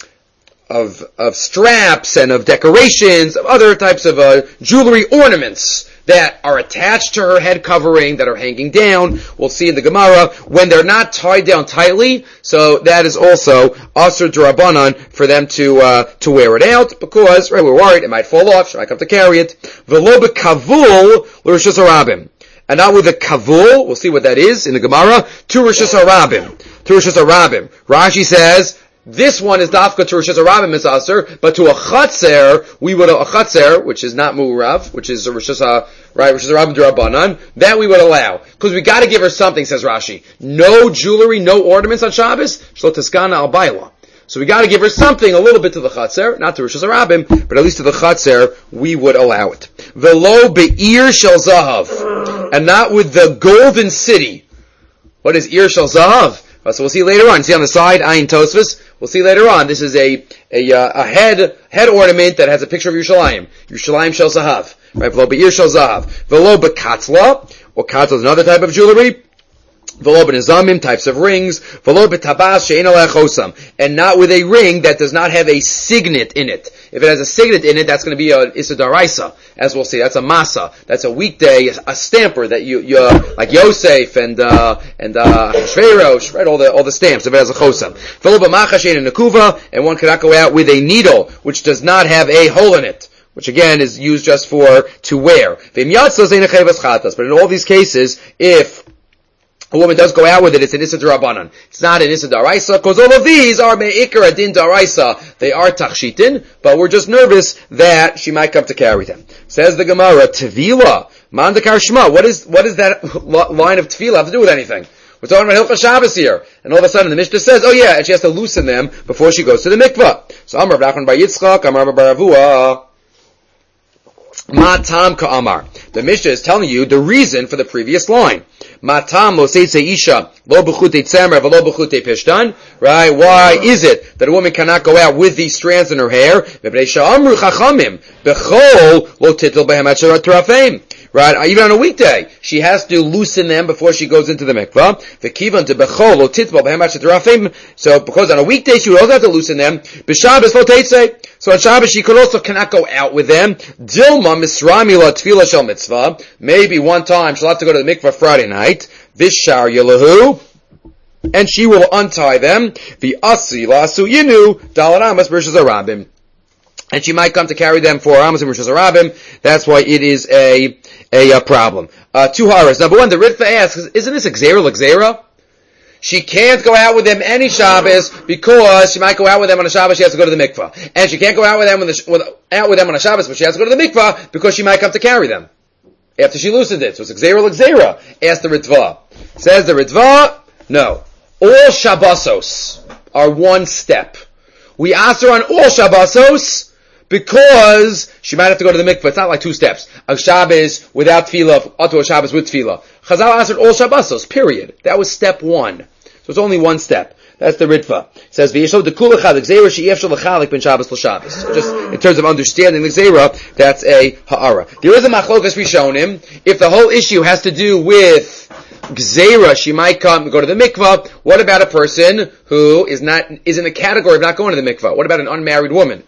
of, of straps and of decorations, of other types of, uh, jewelry ornaments that are attached to her head covering, that are hanging down. We'll see in the Gemara, when they're not tied down tightly, so that is also asur d'Rabbanan for them to, uh, to wear it out, because, right, we're worried it might fall off, she might have to carry it. V'lo b'kavul l'rishus harabim. And not with a kavul, we'll see what that is in the Gemara, to rishus harabim. To rishus harabim. Rashi says, this one is dafka to Rishus Harabim is aser, but to a chatzer, we would, a chatzer, which is not mu'rav, which is a Rishus, right, Rishus Harabim d'Rabbanan, that we would allow. Because we gotta give her something, says Rashi. No jewelry, no ornaments on Shabbos, shlo teskana al bayla. So we gotta give her something, a little bit to the chatzer, not to Rishus Harabim, but at least to the chatzer, we would allow it. Velo be'ir shel zahav. And not with the golden city. What is ir shel zahav? So we'll see later on. See on the side, Ayin Tosfos. We'll see later on. This is a a, uh, a head head ornament that has a picture of Yerushalayim. Yerushalayim shel zahav. Right? V'lo be'ir shel zahav. V'lo be'katzla. Or katzla is another type of jewelry. V'lo b'nizamim, types of rings. V'lo b'tabas she'ein aleh chosam. And not with a ring that does not have a signet in it. If it has a signet in it, that's going to be a Issa Daraisa, as we'll see. That's a masa. That's a weekday, a stamper that you, you uh, like Yosef and, uh, and, uh, Shveirosh, right? All the, all the stamps, if it has a chosam. V'lo b'macha she'ein nekuva, and one cannot go out with a needle, which does not have a hole in it, which again is used just for, to wear. But in all these cases, if a woman does go out with it, it's an Issa D'Rabbanan. It's not an Issa D'Araisa, because all of these are Me'ikar Adin D'Araisa. They are Tachshitin, but we're just nervous that she might come to carry them. Says the Gemara, Tevila, Mandakar Shema. What is, what does that line of Tevila have to do with anything? We're talking about Hilchas Shabbos here. And all of a sudden the Mishnah says, oh yeah, and she has to loosen them before she goes to the mikvah. So Amar B'Nachman Bar Yitzchak, Amar Bar Avua. Matam ka'amar. The Mishnah is telling you the reason for the previous line. Matam lo seitze isha lo b'chutei tzemer v'lo b'chutei pishtan. Right? Why is it that a woman cannot go out with these strands in her hair? Mepnei she'amru chachamim b'chol lo titl behem at sherat terafim. Right? Even on a weekday, she has to loosen them before she goes into the mikvah. V'kivan to bechol lo titl behem at sherat. So, because on a weekday she would also have to loosen them. B'Shabbos lo teitzei. So on Shabbos she could also cannot go out with them. Dilma misramila tefila shel mitzvah. Maybe one time she'll have to go to the mikvah Friday night. Vishar yelahu and she will untie them. The asi lasu yinu dalaramas versus arabim. And she might come to carry them for Amos and Rosh Hashanah. That's why it is a a, a problem. Uh, two haras. Number one, the Ritva asks, isn't this Xera l'Xera? She can't go out with them any Shabbos because she might go out with them on a Shabbos. She has to go to the mikvah, and she can't go out with them on the, with, out with them on a Shabbos, but she has to go to the mikvah because she might come to carry them after she loosened it. So it's Xera l'Xera. Ask the Ritva. Says the Ritva, no. All Shabbosos are one step. We ask her on all Shabbosos because she might have to go to the mikvah. It's not like two steps. A Shabbos without tefillah, or to a Shabbos with tefillah. Chazal answered all Shabbosos, period. That was step one. So it's only one step. That's the Ritva. It says, V'yeshov dekul echad, Xera she'efshel l'chalik ben Shabbos l'Shabbos. So just in terms of understanding the Xera, that's a ha'ara. There is a machlokas rishonim. If the whole issue has to do with Xera, she might come and go to the mikvah. What about a person who is not, is in the category of not going to the mikvah? What about an unmarried woman?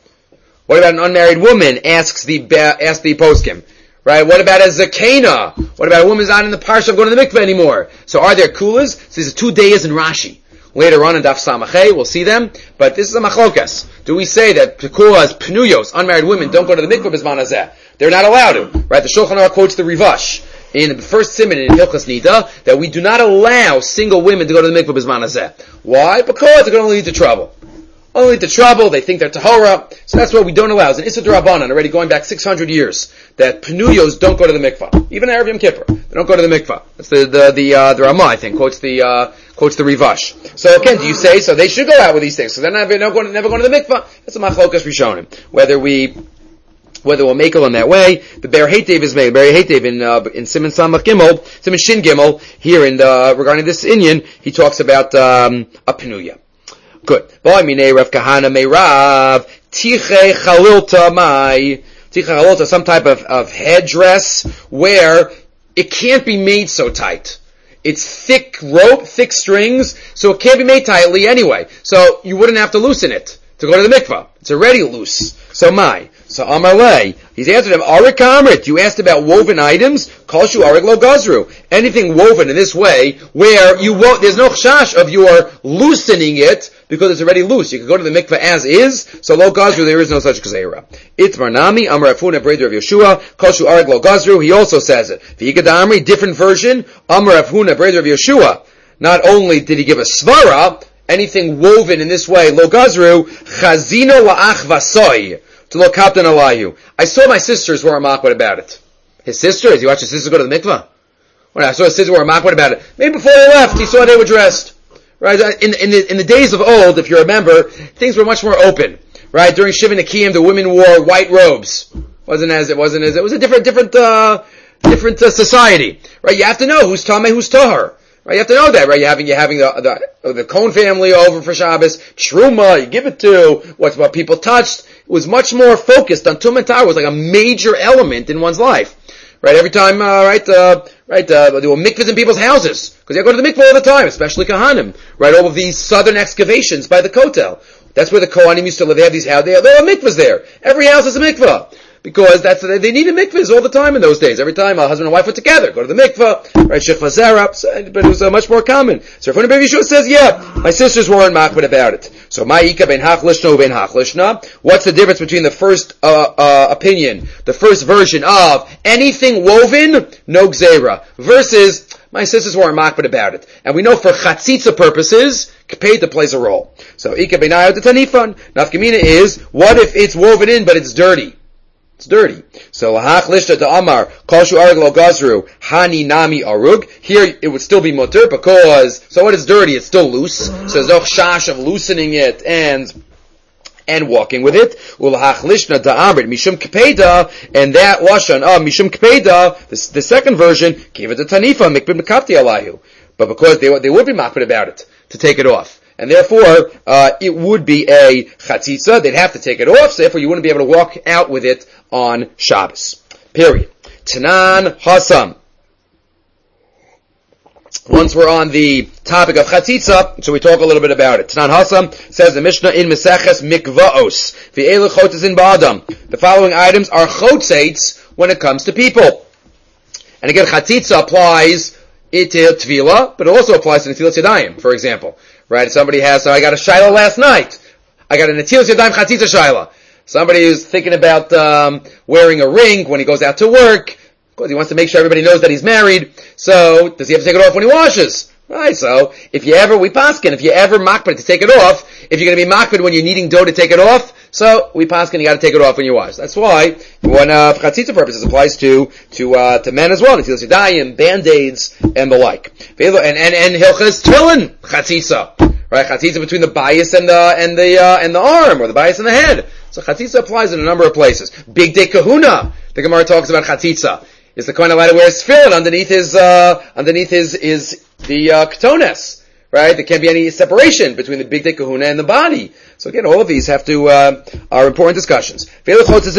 What about an unmarried woman? Asks the asks the poskim, right? What about a zakena? What about a woman who's not in the parsha of going to the mikveh anymore? So are there kulas? So these are two days in Rashi. Later on in Daf Samachay, we'll see them. But this is a machlokas. Do we say that kulas, pnuyos, unmarried women don't go to the mikveh b'zman hazeh? They're not allowed to, right? The Shulchan Aruch quotes the Rivash in the first siman in Hilchas Nida that we do not allow single women to go to the mikveh b'zman hazeh. Why? Because they're going to lead to trouble. Only to trouble, they think they're Tahora, so that's what we don't allow. It's an Issa D'Rabbanan, already going back six hundred years, that Pnuyos don't go to the mikvah. Even Erev Yom Kippur, they don't go to the mikvah. That's the, the, the, uh, the Ramah, I think, quotes the, uh, quotes the Rivash. So again, do you say, so they should go out with these things, so they're never, never going to, never going to the mikvah? That's a Machlokas Rishonim. Whether we, whether we'll make it in that way, the Ber Heitev is made. Ber Heitev in, uh, in Siman Samach Gimel, Siman Shin Gimel, here in the, regarding this Inyan, he talks about, um, a Pnuya. Good. Boy, minei Rav Kahana meirav tiche chalilta mai tiche chalilta, some type of, of headdress where it can't be made so tight. It's thick rope, thick strings, so it can't be made tightly anyway. So you wouldn't have to loosen it to go to the mikvah. It's already loose. So my. So Amar Lei, he's answered him, Arik Amrit, you asked about woven items, Kalshu Arik Lo Gazru. Anything woven in this way, where you won't, there's no chash of your loosening it, because it's already loose. You can go to the mikveh as is, so Lo Gazru, there is no such Gzeira. Itmar Nami, Amar Afuna Breder of Yeshua, Kalshu Arik Lo Gazru, he also says it. V'yigad Amri, different version, Amar Afuna Breder of Yeshua. Not only did he give a svara, anything woven in this way, Lo Gazru, Chazino La'ach Vasoy. To look Kaptan Alahu. I saw my sisters were a makwad about it. His sisters? You watch his sisters go to the mikvah? When I saw his sisters were a makwad about it. Maybe before they left, he saw they were dressed. Right? In, in, the, in the days of old, if you remember, things were much more open. Right? During Shiva Nekiyim, the women wore white robes. Wasn't as, it wasn't as, it was a different, different, uh, different uh, society. Right? You have to know who's Tameh, who's Tahar. Right, you have to know that, right? You're having, you're having the, the, the Cohen family over for Shabbos, Truma, you give it to, what's what people touched. It was much more focused on Tum and Tar. It was like a major element in one's life. Right, every time, uh, right, uh, right, uh, there were mikvahs in people's houses. Because they go to the mikvah all the time, especially Kahanim. Right, all of these southern excavations by the Kotel. That's where the Kohanim used to live. They have these houses, there are mikvahs there. Every house is a mikvah. Because that's, they needed mikvahs all the time in those days. Every time a husband and wife were together, go to the mikvah, right, shechva zera, but it was uh, much more common. So if anybody says, yeah, my sisters weren't makbid about it. So ma'ika ben hachlishna ben hachlishna. What's the difference between the first uh, uh, opinion, the first version of anything woven, no gzeira, versus my sisters weren't makbid about it. And we know for chatzitza purposes, kapeta plays a role. So ika ben ayot tanifan. Nafkamina is, what if it's woven in but it's dirty? It's dirty. So lahach lishta to Amar kalshu arug lo gazru hani nami arug. Here it would still be mutter because so what is dirty? It's still loose. So there's no chash of loosening it and and walking with it. Ulahach lishna to Amrit mishum kpeda, and that lashon of mishum kpeda, the, the second version gave it to Tanifa mikbid mekapti alahu, but because they they would be makbid about it to take it off. And therefore, uh, it would be a chatzitza. They'd have to take it off, so therefore you wouldn't be able to walk out with it on Shabbos. Period. Tanan Hasam. Once we're on the topic of chatzitza, so we talk a little bit about it. Tanan Hasam says the Mishnah in Meseches Mikvaos. V'elu chotes in Ba'adam. The following items are chotzates when it comes to people. And again, chatzitza applies itil tvila, but it also applies to netilas yadayim, for example. Right? If somebody has, so I got a shayla last night. I got a netilas yadayim chatzitza shayla. Somebody who's thinking about um, wearing a ring when he goes out to work, because he wants to make sure everybody knows that he's married. So, does he have to take it off when he washes? Right, so, if you ever, we paskin, if you ever makbid to take it off, if you're going to be makbid when you're kneading dough to take it off, so, we paskin, you got to take it off when you wash. That's why, when, uh, for chatzitza purposes, applies to, to, uh, to men as well, netilas yadayim, band-aids, and the like. And, and, and hilchas tefillin, chatzitza. Right, chatzitza between the bias and the, and the, uh, and the arm, or the bias and the head. So chatzitza applies in a number of places. Big day kahuna, the Gemara talks about chatzitza. Is the kohen allowed to wear tefillin underneath his, uh, underneath his, is the, uh, ketones, right? There can't be any separation between the big day kahuna and the body. So again, all of these have to, uh, are important discussions. All these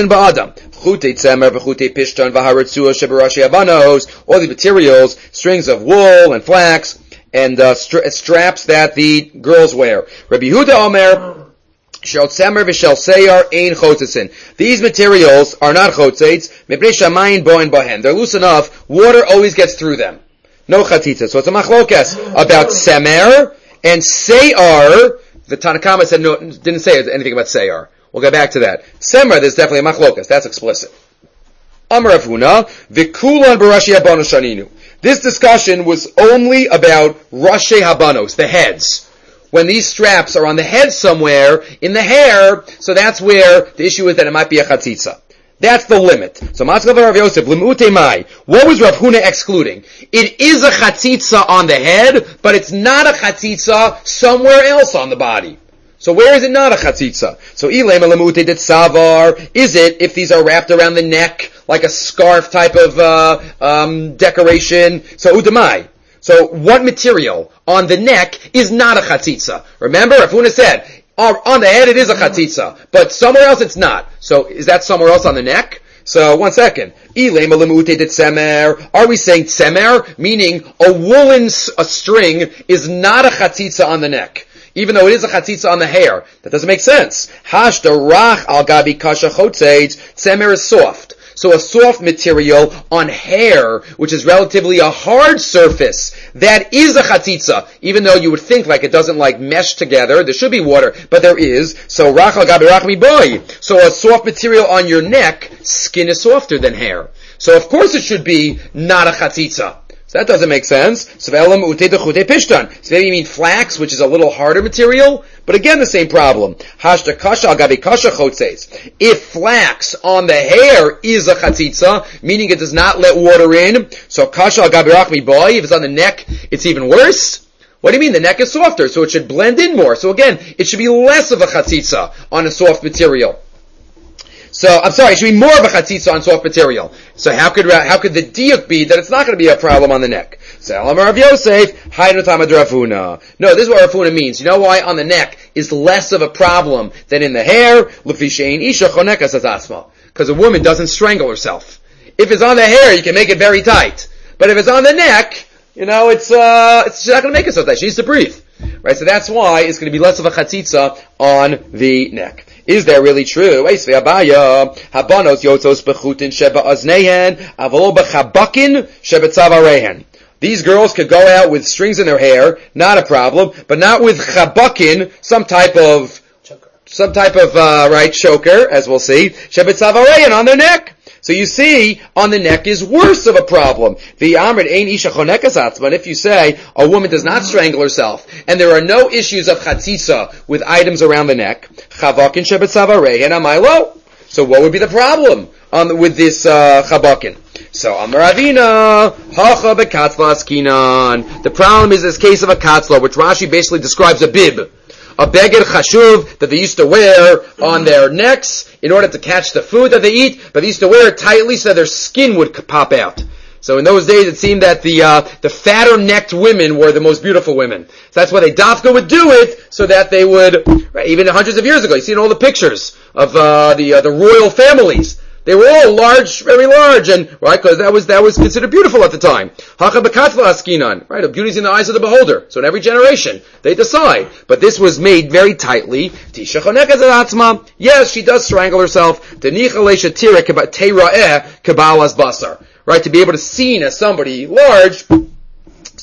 materials, strings of wool and flax, and, uh, stra- straps that the girls wear. Rabbi Yehuda Omer, Shel Tzemer v'Shel Seyar ein chotzetzin. These materials are not chotzetz. Mepnei shamayim boen bohen. They're loose enough. Water always gets through them. No chatzitza. So it's a machlokes about Tzemer and Seyar. The Tanakama said no, didn't say anything about Seyar. We'll get back to that. Tzemer, there's definitely a machlokes. That's explicit. Amar Rav Huna v'kulan b'rashi habano shaninu. This discussion was only about rashi habanos, the heads. When these straps are on the head somewhere, in the hair, so that's where the issue is that it might be a chatzitza. That's the limit. So, Matzkav Rav Yosef, Limute Mai. What was Rav Huna excluding? It is a chatzitza on the head, but it's not a chatzitza somewhere else on the body. So where is it not a chatzitza? So, Ilema Limute Det Savar. Is it if these are wrapped around the neck, like a scarf type of, uh, um, decoration? So, Udamai. So what material on the neck is not a chatzitza? Remember, Rav Huna said, on the head it is a chatzitza, but somewhere else it's not. So is that somewhere else on the neck? So one second. Are we saying tzemer, meaning a woolen a string is not a chatzitza on the neck, even though it is a chatzitza on the hair? That doesn't make sense. Hashda rach al gabi kasha chotzeitz. Tzemer is soft. So a soft material on hair, which is relatively a hard surface, that is a chatzitza, even though you would think like it doesn't like mesh together. There should be water, but there is. So rachal gabi rachmi boy. So a soft material on your neck, skin is softer than hair. So of course it should be not a chatzitza. So that doesn't make sense. So maybe you mean flax, which is a little harder material, but again the same problem. If flax on the hair is a chatzitza, meaning it does not let water in, so kasha al gabi rachmi boy, if it's on the neck, it's even worse. What do you mean? The neck is softer, so it should blend in more. So again, it should be less of a chatzitza on a soft material. So, I'm sorry, it should be more of a chatzitza on soft material. So how could, how could the diuk be that it's not going to be a problem on the neck? So, Amar Rav Yosef, Haynu Tamad Rav Huna. No, this is what Rav Huna means. You know why on the neck is less of a problem than in the hair? L'fi she'ein isha chonekas asma. Because a woman doesn't strangle herself. If it's on the hair, you can make it very tight. But if it's on the neck, you know, it's, uh, it's she's not going to make it so tight. She needs to breathe. Right, so that's why it's going to be less of a chatzitza on the neck. Is that really true? These girls could go out with strings in their hair, not a problem, but not with chabakin, some type of, choker. some type of, uh, right, choker, as we'll see, shebetzavareyan on their neck. So you see, on the neck is worse of a problem. The amrit ein isha chonekas atzma. If you say a woman does not strangle herself, and there are no issues of chatzitza with items around the neck, chavakin shebetzavareyan amaylo. So what would be the problem on with this uh, chabakin? So Amar Avina hacha bekatzla askinan. The problem is this case of a katzla, which Rashi basically describes a bib. A beged chashuv that they used to wear on their necks in order to catch the food that they eat, but they used to wear it tightly so that their skin would pop out. So in those days it seemed that the uh, the fatter necked women were the most beautiful women. So that's why they dafka would do it, so that they would, right, even hundreds of years ago, you see in all the pictures of uh, the uh, the royal families. They were all large, very large, and right, because that was that was considered beautiful at the time. Hacha bekatla askinan, right? Beauty's in the eyes of the beholder. So in every generation, they decide. But this was made very tightly. Tisha chonekas atzma. Yes, she does strangle herself. Tenicha leisha tira teira'eh kabalas basar. Right, to be able to seen as somebody large,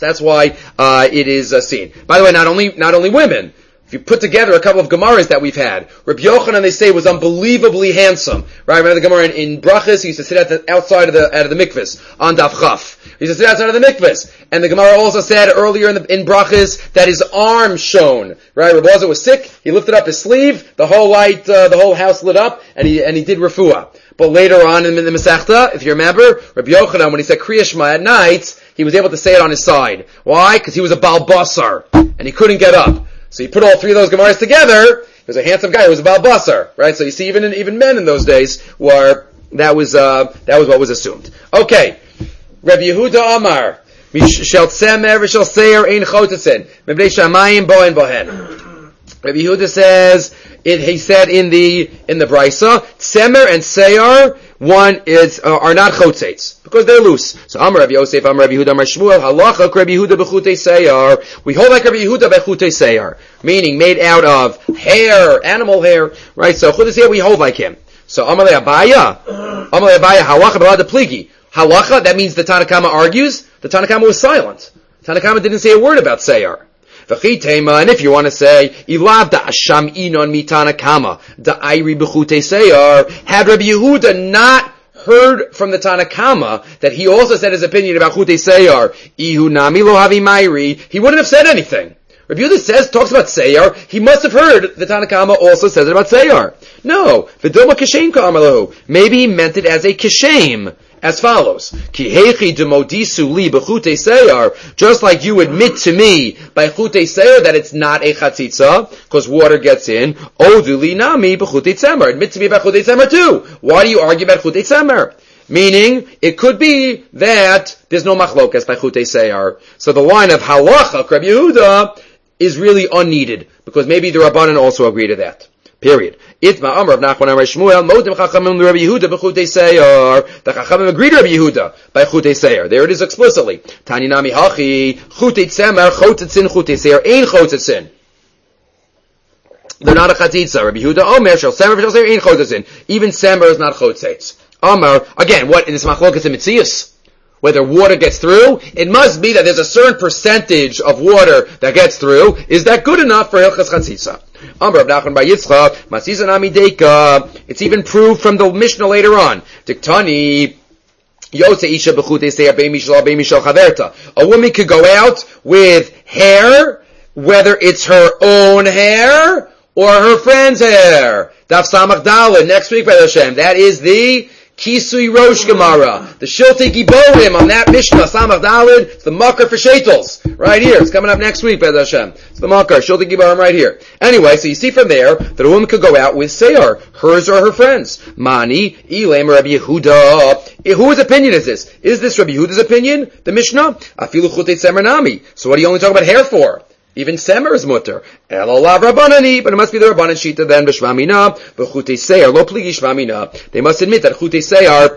That's why uh, it is uh, seen. By the way, not only not only women. If you put together a couple of Gemaras that we've had, Rabbi Yochanan, they say, was unbelievably handsome. Right? Remember the Gemara in, in Brachas? He used to sit at the, outside of the out of the mikvahs on Daf Chaf. He used to sit outside of the mikvahs. And the Gemara also said earlier in the, in Brachas that his arm shone. Right? Rabbi Elazar was sick. He lifted up his sleeve. The whole light, uh, the whole house lit up, and he and he did refuah. But later on in the Masechta, if you remember, Rabbi Yochanan, when he said Kriya Shema at night, he was able to say it on his side. Why? Because he was a Baal Basar, and he couldn't get up. So you put all three of those Gemaras together, he was a handsome guy who was a Baal Basar, right? So you see, even in, even men in those days were, that was, uh, that was what was assumed. Okay. Rabbi Yehuda Amar, Shel Tzemer v'Shel Seir ein chotetzen, Mebnei Shamayim bohen bohen. Rabbi Yehuda says, it, he said in the, in the Brisa, Tzemer and Seir, one is, uh, are not chotzetz, because they're loose. So Amar Rabbi Yosef, Amar Rabbi Yehuda, Amar Shmuel, halacha Rabbi Yehuda b'chutei Seir. We hold like Rabbi Yehuda b'chutei Seir, meaning made out of hair, animal hair, right? So chutei Seir, we hold like him. So Amar le Abaya, Amar le Abaya, halacha b'lad pligi. Halacha, that means the Tanakama argues. The Tanakama was silent. Tanakama didn't say a word about Seir. And if you want to say, Ilav da Asham Inon Mitanakama, da Ayri B'chutei Seir, had Rabbi Yehuda not heard from the Tanakama that he also said his opinion about Chutei Seir, Ihu Nami Lo Havi Mayri, he wouldn't have said anything. Rabbi Yehuda says, talks about Seir, he must have heard the Tanakama also says it about Seir. No, V'doma Kishem Ka'amalahu, maybe he meant it as a Kishem. As follows, just like you admit to me by chutei seir that it's not a chatzitza, because water gets in, oduli nami b'chutei tzemer. Admit to me about chutei tzemer too. Why do you argue about chutei tzemer? Meaning, it could be that there's no machlokas by chutei seir. So the line of halacha, Rabbi Yehuda, is really unneeded, because maybe the Rabbanan also agree to that. Period. Itma Amar of Nachman Amar Shmuel Modim Chachamim Rabbi Yehuda b'chutei Seir. The Chachamim agreed to Rabbi Yehuda by chutei Seir. There it is explicitly. Tani Nami Hachi chutei Tzemer chotetzin chutei Seir ein chotetzin. They're not a chatzitza. Rabbi Yehuda Omer shel Semer shel Seir ein chotetzin. Even Semer is not chotzetz. Amar again. What in this machlokas in Mitzias? Whether water gets through, it must be that there's a certain percentage of water that gets through. Is that good enough for Hilchas Chatzitza? Amar Rav Nachman bar Yitzchak, Masizan Amideka. It's even proved from the Mishnah later on. Diktani, Yotze Isha b'chutei Seir bein mishal bein mishal chaverta. A woman could go out with hair, whether it's her own hair or her friend's hair. Daf Samach Daled next week, B'ez Hashem. That is the Kisui Rosh Gemara, the Shiltei Giborim on that Mishnah, Samach Daled, it's the Makar for Shetels, right here. It's coming up next week, B'ez Hashem. It's the Makar, Shiltei Giborim right here. Anyway, so you see from there that a woman could go out with Seir, hers or her friends. Mani, Ilem, Rabbi Yehuda. Whose opinion is this? Is this Rabbi Yehuda's opinion? The Mishnah? Afilu Chutei Tzemer Nami. So what are you only talking about hair for? Even Semer is mutter. Elolav Rabbanani, but it must be the Rabbanan Shita then, B'shvamina, B'chutei Seir, Lo Pligi Shvamina. They must admit that Chutei Seir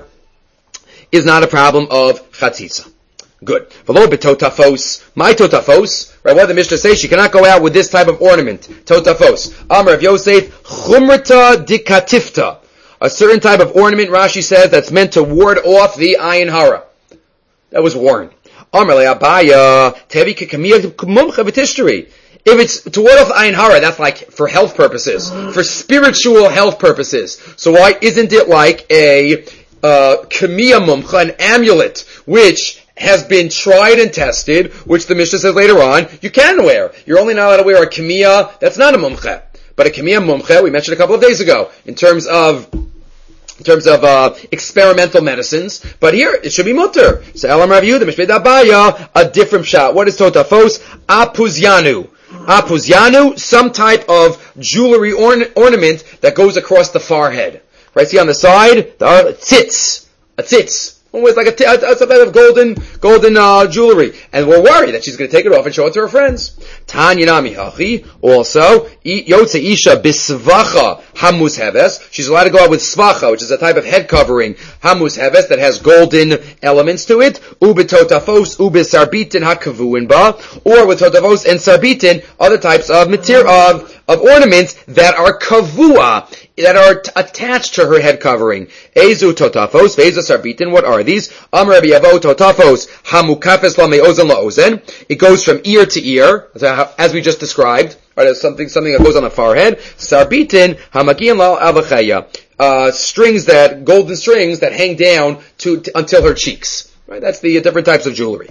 is not a problem of Chatzitza. Good. V'lo b'totafos. My totafos, right, what did the Mishnah say? She cannot go out with this type of ornament. Totafos. Amar of Yosef, Chumrata dikatifta. A certain type of ornament, Rashi says, that's meant to ward off the ayin hara. That was worn. Amar le'abaya, tevi k'kamiyah mumcha v'tishteri. If it's to ward off ayin hara, that's like for health purposes, for spiritual health purposes. So why isn't it like a uh, kamiyah mumcha, an amulet, which has been tried and tested, which the Mishnah says later on, you can wear. You're only not allowed to wear a kamiyah that's not a mumcha. But a kamiyah mumcha, we mentioned a couple of days ago, in terms of in terms of uh, experimental medicines. But here, it should be mutter. So Elam Rav Yehuda, Mishpei Dabaya, a different shot. What is totafos? Apuzyanu. Apuzyanu, some type of jewelry orn- ornament that goes across the forehead. Right, see on the side, the uh, tzitz. A tzitz. Almost like a, t- a, a type of golden, golden, uh, jewelry. And we're worried that she's gonna take it off and show it to her friends. Tanya nami hachi, also, yotze isha bisvacha hamus heves. She's allowed to go out with svacha, which is a type of head covering, hamus heves, that has golden elements to it. Ubitotafos, ubisarbitin hakavuin ba, or with totafos and sarbitin, other types of material, of, of ornaments that are kavua that are t- attached to her head covering. Ezu totafos, ve'ezu sarbitin. What are these? Amar Rabbi Yavo totafos hamukafes la me'ozen la'ozen. It goes from ear to ear, as we just described. Right, as something something that goes on the forehead. Sarbitin hamagian la avachaya. Uh, strings that golden strings that hang down to, to until her cheeks. Right, that's the uh, different types of jewelry.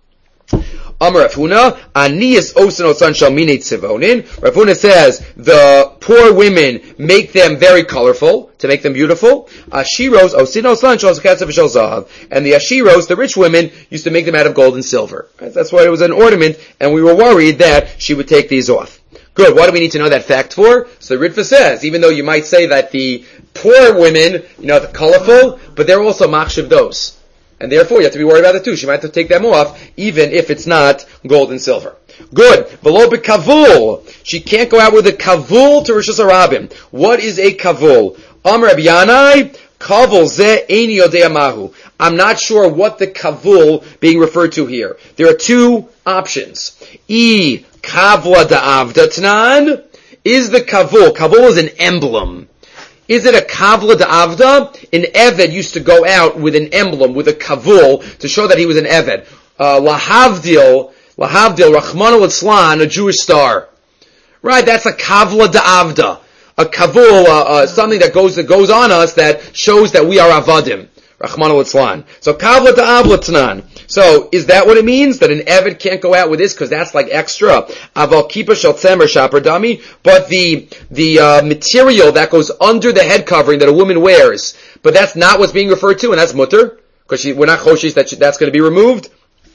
Amar Rav Huna, Aniyas osen osan shal minei tzivonin. Rav Huna says the poor women make them very colorful to make them beautiful. Ashiros osin osan shal ketzav shal zahav, and the ashiros, the rich women, used to make them out of gold and silver. Right? That's why it was an ornament, and we were worried that she would take these off. Good. What do we need to know that fact for? So the Ritva says, even though you might say that the poor women, you know, they're colorful, but they're also machshiv dos. And therefore, you have to be worried about it too. She might have to take them off, even if it's not gold and silver. Good. Below be kavul. She can't go out with a kavul to Rosh Hashanah. What is a kavul? Amar Rabbi Yanai, kavul ze eini yodea mahu. I'm not sure what the kavul being referred to here. There are two options. E kavla da'avda tnan. Is the kavul, kavul is an emblem. Is it a kavla da'avda? An eved used to go out with an emblem, with a kavul, to show that he was an eved. Uh, lahavdil, lahavdil, Rachmana litzlan, a Jewish star. Right, that's a kavla da'avda. A kavul, uh, uh, something that goes, that goes on us that shows that we are avadim. Rachmana litzlan. So kavla da'avla tnan. So, is that what it means? That an eved can't go out with this because that's like extra? Aval kipa shel tzemer shaper dami. But the, the, uh, material that goes under the head covering that a woman wears, but that's not what's being referred to, and that's mutter, because we're not choshish that she, that's going to be removed.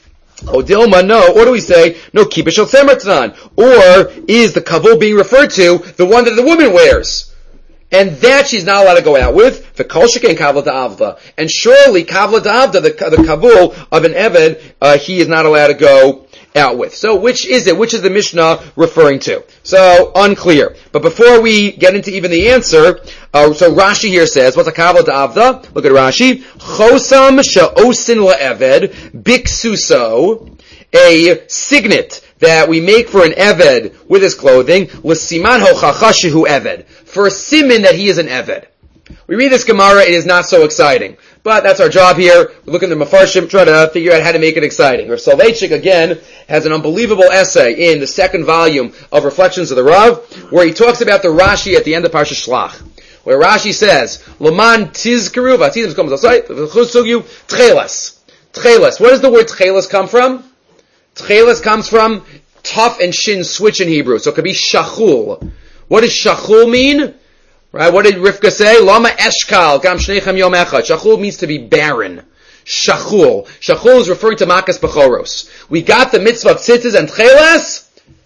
Oh, Dilma, no. Or do we say, no, kipa shel tzemer tnan? Or is the kavul being referred to the one that the woman wears? And that she's not allowed to go out with, the kol sheken kavla da'avda. And surely kavla da'avda, the, the kavul of an eved, uh, he is not allowed to go out with. So which is it? Which is the Mishnah referring to? So, unclear. But before we get into even the answer, uh, so Rashi here says, what's a kavla da'avda? Look at Rashi. Chosam she'osin la'eved, biksuso, a signet that we make for an eved with his clothing, l'siman hochacha shehu eved, for a siman that he is an eved. We read this Gemara, it is not so exciting. But that's our job here. We look in the Mefarshim, try to figure out how to make it exciting. Rav Soloveitchik, again, has an unbelievable essay in the second volume of Reflections of the Rav, where he talks about the Rashi at the end of Parsha Shlach, where Rashi says, L'man tizkeru v'atizim comes outside, v'chusugyu tchelas. Tchelas. Where does the word tchelas come from? Tchelas comes from taf and shin switch in Hebrew. So it could be shachul. What does shachul mean? Right? What did Rivka say? Lama eshkal gam shneichem yom echad. Shachul means to be barren. Shachul. Shachul is referring to Makas Bechoros. We got the mitzvah of tzitzis and tchelas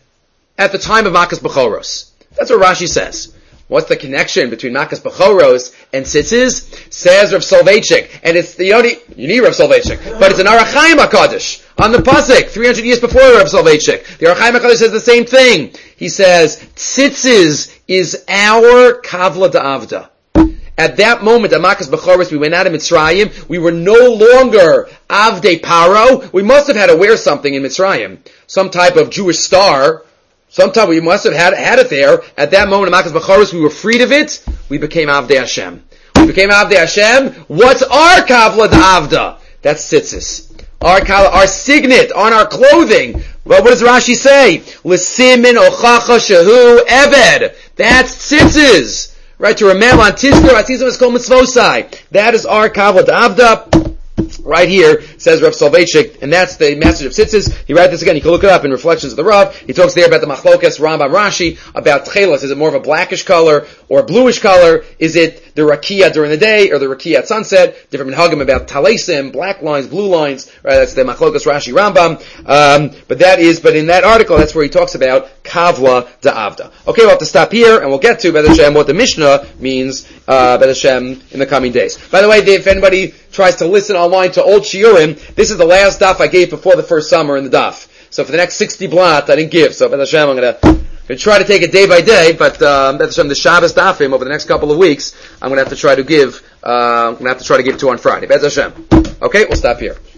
at the time of Makas Bechoros. That's what Rashi says. What's the connection between Makas Bechoros and tzitzis? Says Rav Soloveitchik. And it's the only, you need Rav Soloveitchik, but it's an Orach Chaim HaKadosh. On the Pasuk, three hundred years before Rav Soloveitchik. The Orach Chaim HaKadosh says the same thing. He says, tzitzis is our kavla da'avda. At that moment, at Makas Bechoros, we went out of Mitzrayim. We were no longer Avdei Paro. We must have had to wear something in Mitzrayim. Some type of Jewish star. Sometime we must have had, had it there. At that moment, in Makas Bechoros, we were freed of it. We became Avdei Hashem. We became Avdei Hashem. What's our kavla da'avda? That's tzitzis. Our, our signet on our clothing. Well, what does Rashi say? L'simin ochacha shehu eved. That's tzitzis. Right, to remember on Tizkor, Atizim is called mitzvosai. That is our kavla da'avda. Right here, says Rav Soloveitchik, and that's the message of tzitzis. He writes this again, you can look it up in Reflections of the Rav. He talks there about the machlokas, Rambam, Rashi, about tchelas. Is it more of a blackish color or bluish color? Is it the rakia during the day or the rakia at sunset? Different minhagim about talesim, black lines, blue lines, right? That's the machlokas, Rashi, Rambam. Um, but that is, but in that article, that's where he talks about kavla da'avda. Okay, we'll have to stop here, and we'll get to B'ez Hashem, what the Mishnah means, uh, B'ez Hashem, in the coming days. By the way, if anybody tries to listen online to old shiurim, this is the last daf I gave before the first summer in the daf. So for the next sixty blot, I didn't give. So B'ez Hashem, I'm gonna, gonna try to take it day by day, but, um, B'ez Hashem, the Shabbos dafim over the next couple of weeks, I'm gonna have to try to give, uh, I'm gonna have to try to give to on Friday. B'ez Hashem. Okay, we'll stop here.